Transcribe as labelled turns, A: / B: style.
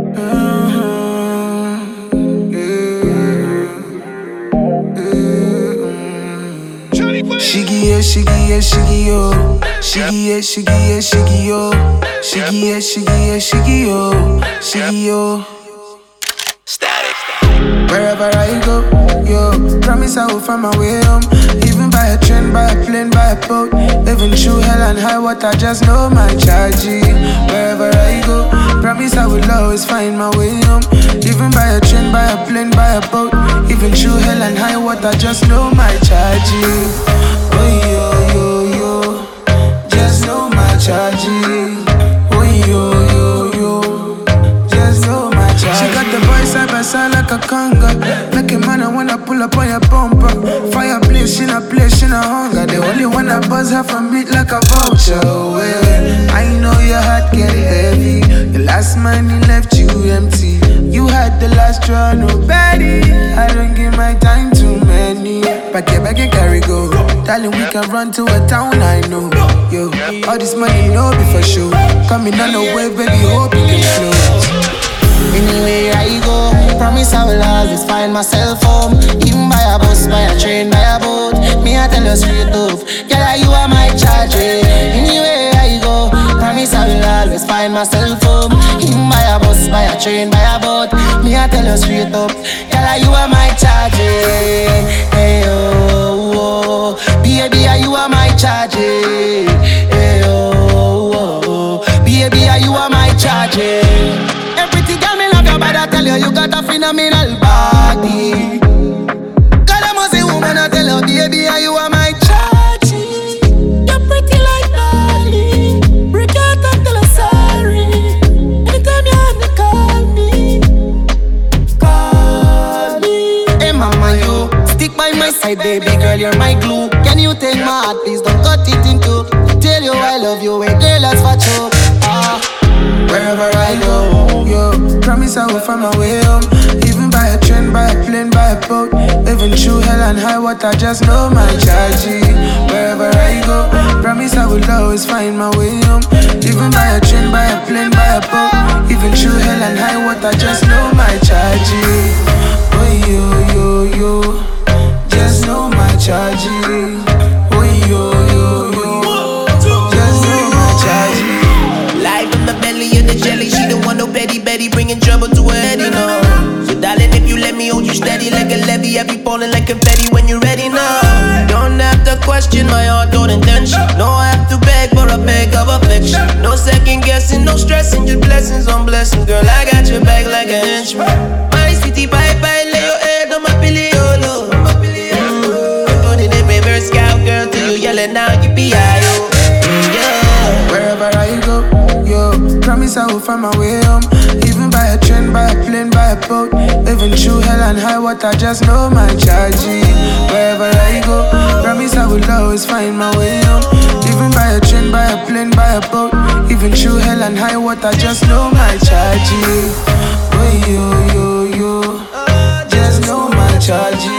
A: Shiggy, shiggy, shiggy, yo. Shiggy, shiggy, shiggy, yo. Shiggy, shiggy, shiggy, yo. Shiggy, yo.
B: Static.
A: Wherever I go, yo, promise I will find my way home. Even by a train, by a plane, by a boat. Even through hell and high water, just know my charge. Wherever I go, promise I will always find my way home. Even by a train, by a plane, by a boat. Even through hell and high water, just know my charge. Oh yo, yo, yo, just know my charge. Oh yo, yo, yo, just know my charge. She got the boy side by side like a conga. Make a man, I wanna pull up on your bumper. Fireplace, she not play, she not hunger. They only wanna buzz her from meat like a vulture. Well, I know your heart get heavy. The last money left you empty. You had the last straw, nobody. I don't give my time to many. Back and carry go. Darling, we can run to a town I know. Yo, all this money no be for sure. Coming on the wave, baby, hope you can flow.
C: Anywhere I go, promise I will always find myself home. Even by a bus, by a train, by a boat. Me I tell you straight up, girl, you are my charge. Anywhere I go, promise I will always find myself home. Even by a bus, by a train, by a boat. Me I tell you straight up, girl, you are my charge. Hey oh, oh, baby, you are my charge. Hey oh, oh, baby, you are my charge. Everything girl me love you, but I tell you, you got a phenomenal body. God, I must say, woman, I tell you, baby, you are my charge. You're pretty like Dolly. Break out and tell her sorry. Anytime you have to call me. Call me. Hey, mama, you stick by my side, baby girl, you're my glue. Can you take my heart, please don't cut it in two. Tell you I love you, hey, girl, that's for you.
A: Wherever I go, yo, promise I will find my way home. Even by a train, by a plane, by a boat. Even through hell and high water, just know my charge. Wherever I go, promise I will always find my way home. Even by a train, by a plane, by a boat. Even through hell and high water, just know my charge. Oh yo, yo, yo, just know my charge. Oh yo, yo, yo, just know my charge.
B: Life in the belly of the jelly. She don't want no Betty Betty, bringing trouble to her head, you know. So darling, if you let me hold you steady like a levy, I be falling like confetti when you're ready now. Don't have to question my heart or intention. No, I have to beg for a beg of affection. No second guessing, no stressing, just blessings on blessings. Girl, I got your back like a henchman. My city bye-bye, lay your head on my pillow. I'm doing it reverse cowgirl till you yelling out, yippee-yi-yo.
A: Wherever I go, yo, promise I will find my way home. Even by a train, by a plane, by a boat. Even through hell and high water, just know my charge. Wherever I go, promise I will always find my way home. Even by a train, by a plane, by a boat. Even through hell and high water, just know my charge. Oh yo, yo, yo, just know my charge.